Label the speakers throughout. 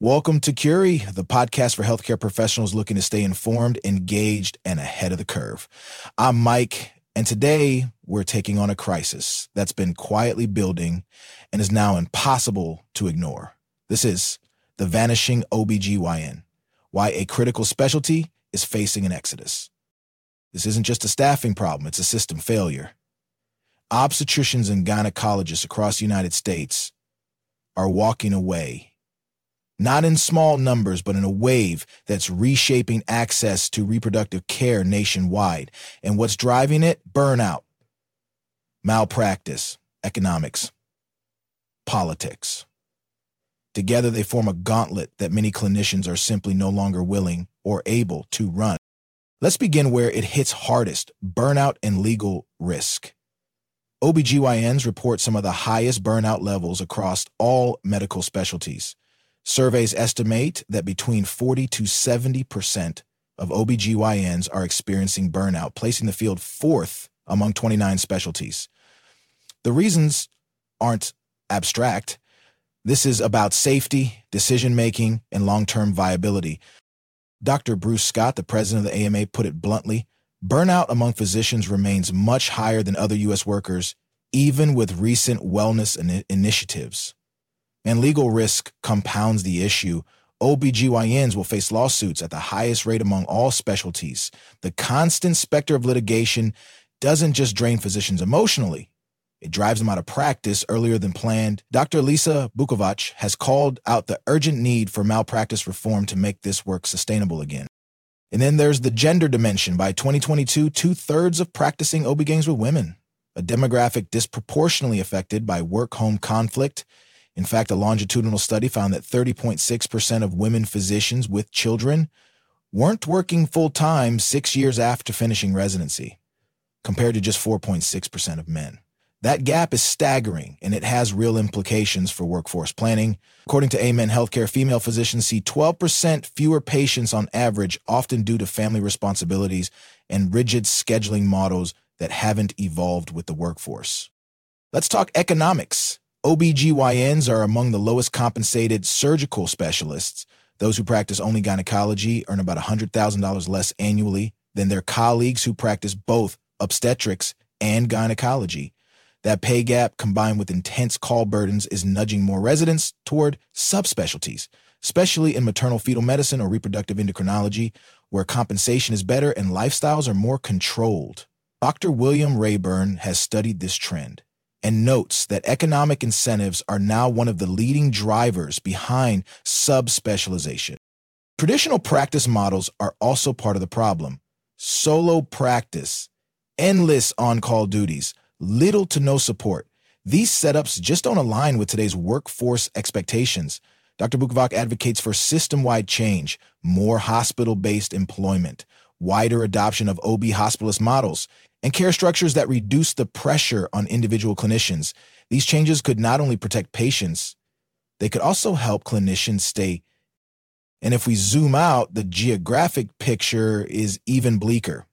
Speaker 1: Welcome to Curie, the podcast for healthcare professionals looking to stay informed, engaged, and ahead of the curve. I'm Mike, and today we're taking on a crisis that's been quietly building and is now impossible to ignore. This is the vanishing OBGYN, why a critical specialty is facing an exodus. This isn't just a staffing problem, it's a system failure. Obstetricians and gynecologists across the United States are walking away. Not in small numbers, but in a wave that's reshaping access to reproductive care nationwide. And what's driving it? Burnout, malpractice, economics, politics. Together, they form a gauntlet that many clinicians are simply no longer willing or able to run. Let's begin where it hits hardest: burnout and legal risk. OBGYNs report some of the highest burnout levels across all medical specialties. Surveys estimate that between 40 to 70% of OBGYNs are experiencing burnout, placing the field fourth among 29 specialties. The reasons aren't abstract. This is about safety, decision-making, and long-term viability. Dr. Bruce Scott, the president of the AMA, put it bluntly: burnout among physicians remains much higher than other U.S. workers, even with recent wellness initiatives. And legal risk compounds the issue. OBGYNs will face lawsuits at the highest rate among all specialties. The constant specter of litigation doesn't just drain physicians emotionally. It drives them out of practice earlier than planned. Dr. Lisa Bukovac has called out the urgent need for malpractice reform to make this work sustainable again. And then there's the gender dimension. By 2022, 2/3 of practicing OB-GYNs were women, a demographic disproportionately affected by work-home conflict. In fact, a longitudinal study found that 30.6% of women physicians with children weren't working full-time 6 years after finishing residency, compared to just 4.6% of men. That gap is staggering, and it has real implications for workforce planning. According to Amen Healthcare, female physicians see 12% fewer patients on average, often due to family responsibilities and rigid scheduling models that haven't evolved with the workforce. Let's talk economics. OBGYNs are among the lowest compensated surgical specialists. Those who practice only gynecology earn about $100,000 less annually than their colleagues who practice both obstetrics and gynecology. That pay gap, combined with intense call burdens, is nudging more residents toward subspecialties, especially in maternal fetal medicine or reproductive endocrinology, where compensation is better and lifestyles are more controlled. Dr. William Rayburn has studied this trend and notes that economic incentives are now one of the leading drivers behind subspecialization. Traditional practice models are also part of the problem. Solo practice, endless on-call duties, little to no support. These setups just don't align with today's workforce expectations. Dr. Bukovac advocates for system-wide change, more hospital-based employment, wider adoption of OB hospitalist models, and care structures that reduce the pressure on individual clinicians. These changes could not only protect patients, they could also help clinicians stay. And if we zoom out, the geographic picture is even bleaker.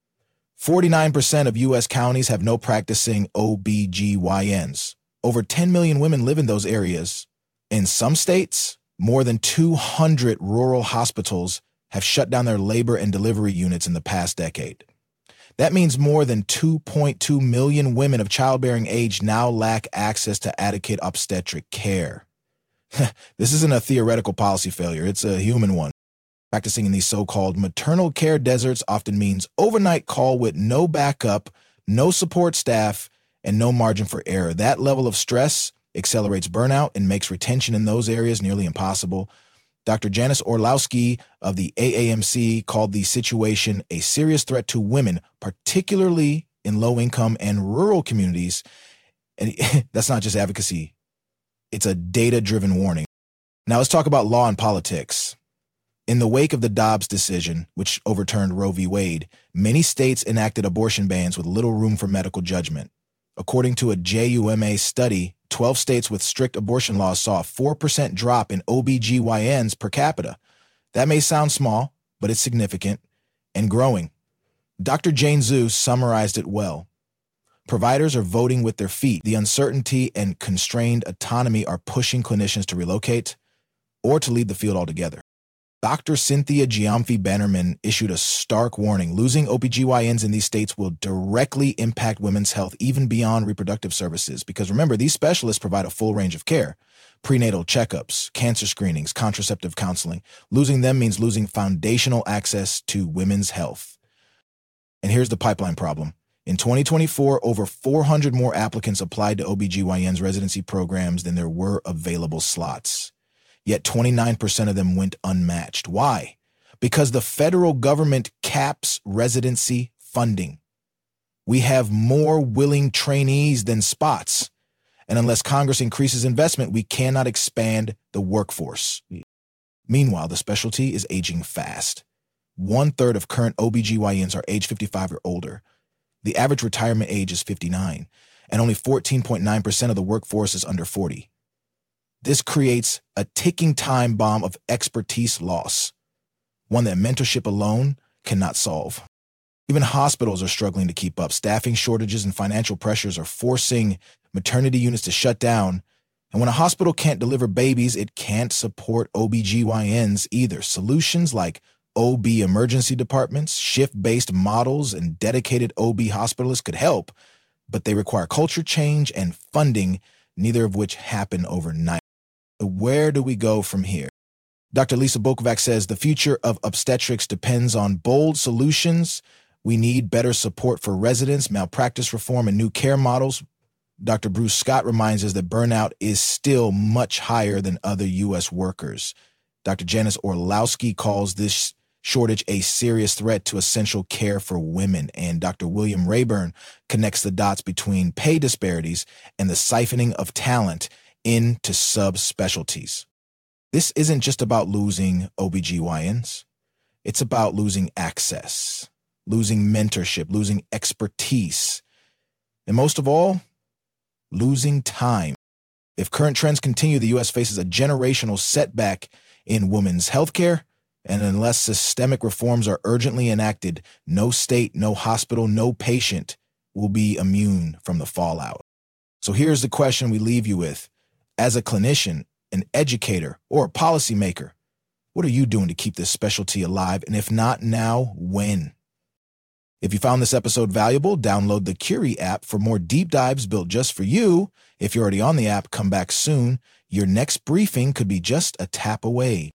Speaker 1: 49% of U.S. counties have no practicing OBGYNs. Over 10 million women live in those areas. In some states, more than 200 rural hospitals have shut down their labor and delivery units in the past decade. That means more than 2.2 million women of childbearing age now lack access to adequate obstetric care. This isn't a theoretical policy failure, it's a human one. Practicing in these so-called maternal care deserts often means overnight call with no backup, no support staff, and no margin for error. That level of stress accelerates burnout and makes retention in those areas nearly impossible. Dr. Janice Orlowski of the AAMC called the situation a serious threat to women, particularly in low-income and rural communities. And that's not just advocacy. It's a data-driven warning. Now let's talk about law and politics. In the wake of the Dobbs decision, which overturned Roe v. Wade, many states enacted abortion bans with little room for medical judgment. According to a JUMA study, 12 states with strict abortion laws saw a 4% drop in OBGYNs per capita. That may sound small, but it's significant and growing. Dr. Jane Zhu summarized it well. Providers are voting with their feet. The uncertainty and constrained autonomy are pushing clinicians to relocate or to leave the field altogether. Dr. Cynthia Giamfi Bannerman issued a stark warning. Losing OBGYNs in these states will directly impact women's health, even beyond reproductive services. Because remember, these specialists provide a full range of care: prenatal checkups, cancer screenings, contraceptive counseling. Losing them means losing foundational access to women's health. And here's the pipeline problem. In 2024, over 400 more applicants applied to OBGYN's residency programs than there were available slots. Yet 29% of them went unmatched. Why? Because the federal government caps residency funding. We have more willing trainees than spots. And unless Congress increases investment, we cannot expand the workforce. Meanwhile, the specialty is aging fast. 1/3 of current OBGYNs are age 55 or older. The average retirement age is 59, and only 14.9% of the workforce is under 40. This creates a ticking time bomb of expertise loss, one that mentorship alone cannot solve. Even hospitals are struggling to keep up. Staffing shortages and financial pressures are forcing maternity units to shut down. And when a hospital can't deliver babies, it can't support OBGYNs either. Solutions like OB emergency departments, shift-based models, and dedicated OB hospitalists could help, but they require culture change and funding, neither of which happen overnight. Where do we go from here? Dr. Lisa Bokovac says the future of obstetrics depends on bold solutions. We need better support for residents, malpractice reform, and new care models. Dr. Bruce Scott reminds us that burnout is still much higher than other U.S. workers. Dr. Janice Orlowski calls this shortage a serious threat to essential care for women. And Dr. William Rayburn connects the dots between pay disparities and the siphoning of talent into subspecialties. This isn't just about losing OBGYNs. It's about losing access, losing mentorship, losing expertise, and most of all, losing time. If current trends continue, the U.S. faces a generational setback in women's healthcare, and unless systemic reforms are urgently enacted, no state, no hospital, no patient will be immune from the fallout. So here's the question we leave you with. As a clinician, an educator, or a policymaker, what are you doing to keep this specialty alive? And if not now, when? If you found this episode valuable, download the Curie app for more deep dives built just for you. If you're already on the app, come back soon. Your next briefing could be just a tap away.